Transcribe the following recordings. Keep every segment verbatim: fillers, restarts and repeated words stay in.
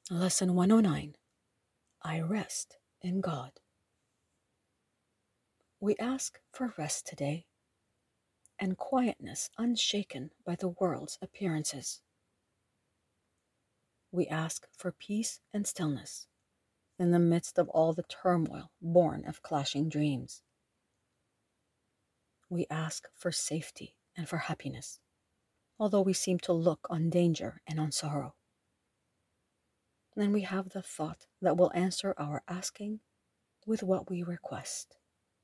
Lesson one oh nine. I rest in God. We ask for rest today and quietness unshaken by the world's appearances. We ask for peace and stillness in the midst of all the turmoil born of clashing dreams. We ask for safety and for happiness, although we seem to look on danger and on sorrow. Then we have the thought that will answer our asking with what we request.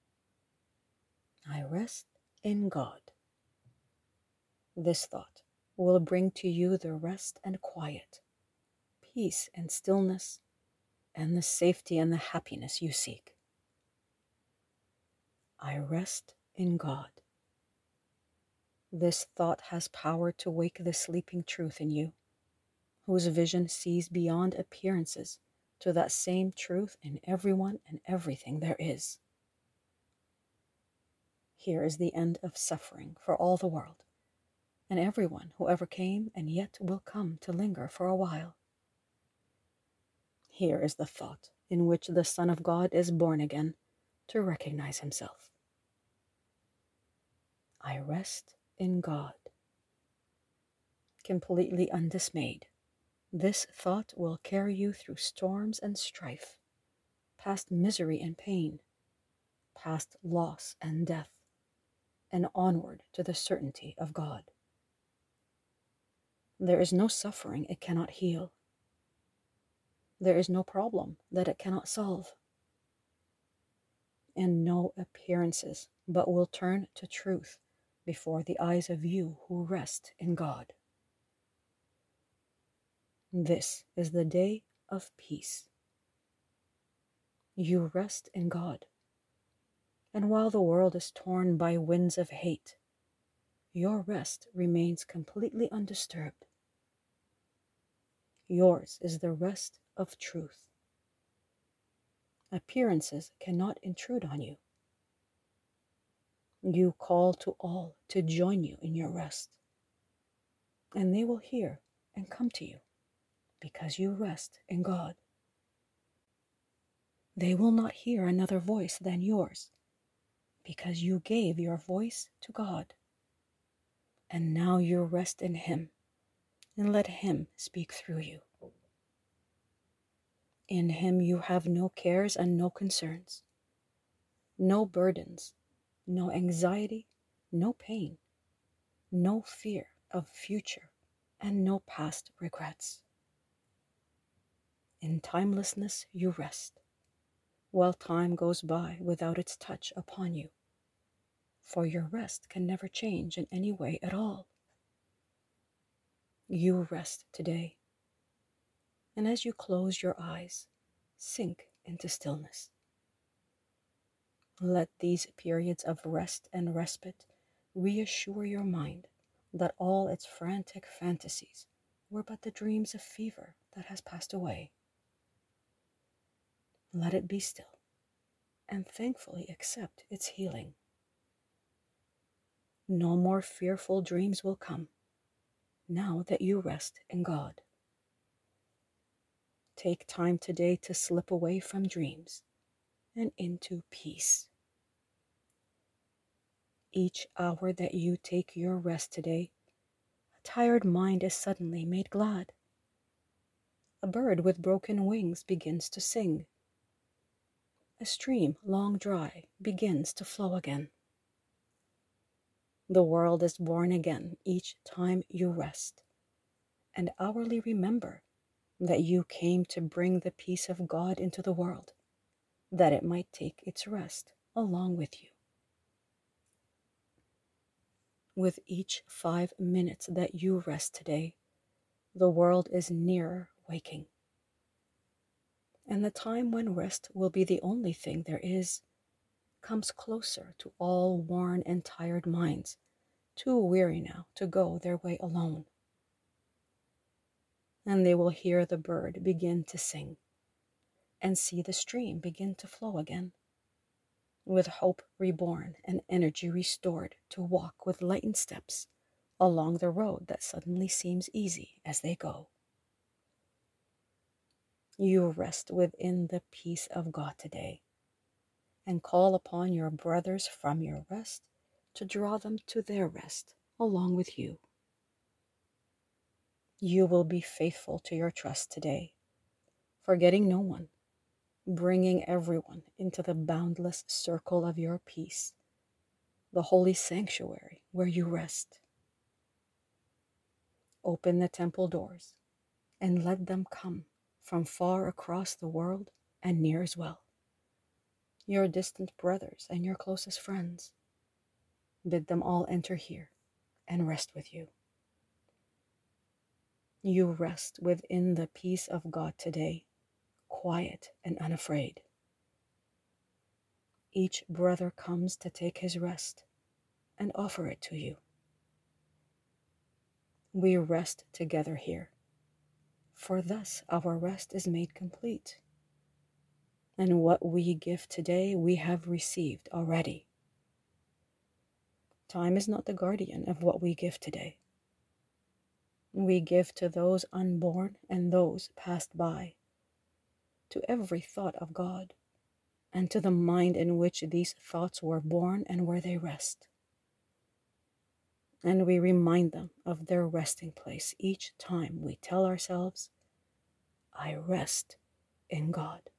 I rest in God. This thought will bring to you the rest and quiet, peace and stillness, and the safety and the happiness you seek. I rest in God. This thought has power to wake the sleeping truth in you, whose vision sees beyond appearances to that same truth in everyone and everything there is. Here is the end of suffering for all the world, and everyone who ever came and yet will come to linger for a while. Here is the thought in which the Son of God is born again to recognize himself. I rest in God. Completely undismayed, this thought will carry you through storms and strife, past misery and pain, past loss and death, and onward to the certainty of God. There is no suffering it cannot heal. There is no problem that it cannot solve, and no appearances but will turn to truth before the eyes of you who rest in God. This is the day of peace. You rest in God, and while the world is torn by winds of hate, your rest remains completely undisturbed. Yours is the rest of truth. Appearances cannot intrude on you. You call to all to join you in your rest, and they will hear and come to you because you rest in God. They will not hear another voice than yours because you gave your voice to God. And now you rest in Him and let Him speak through you. In Him you have no cares and no concerns, no burdens, no anxiety, no pain, no fear of future, and no past regrets. In timelessness you rest, while time goes by without its touch upon you, for your rest can never change in any way at all. You rest today, and as you close your eyes, sink into stillness. Let these periods of rest and respite reassure your mind that all its frantic fantasies were but the dreams of fever that has passed away. Let it be still, and thankfully accept its healing. No more fearful dreams will come, now that you rest in God. Take time today to slip away from dreams and into peace. Each hour that you take your rest today, a tired mind is suddenly made glad. A bird with broken wings begins to sing. A stream long dry begins to flow again. The world is born again each time you rest, and hourly remember that you came to bring the peace of God into the world, that it might take its rest along with you. With each five minutes that you rest today, the world is nearer waking. And the time when rest will be the only thing there is comes closer to all worn and tired minds, too weary now to go their way alone. And they will hear the bird begin to sing and see the stream begin to flow again, with hope reborn and energy restored to walk with lightened steps along the road that suddenly seems easy as they go. You rest within the peace of God today and call upon your brothers from your rest to draw them to their rest along with you. You will be faithful to your trust today, forgetting no one, bringing everyone into the boundless circle of your peace, the holy sanctuary where you rest. Open the temple doors and let them come from far across the world and near as well. Your distant brothers and your closest friends, bid them all enter here and rest with you. You rest within the peace of God today, quiet and unafraid. Each brother comes to take his rest and offer it to you. We rest together here, for thus our rest is made complete. And what we give today, we have received already. Time is not the guardian of what we give today. We give to those unborn and those passed by, to every thought of God, and to the mind in which these thoughts were born and where they rest. And we remind them of their resting place each time we tell ourselves, I rest in God.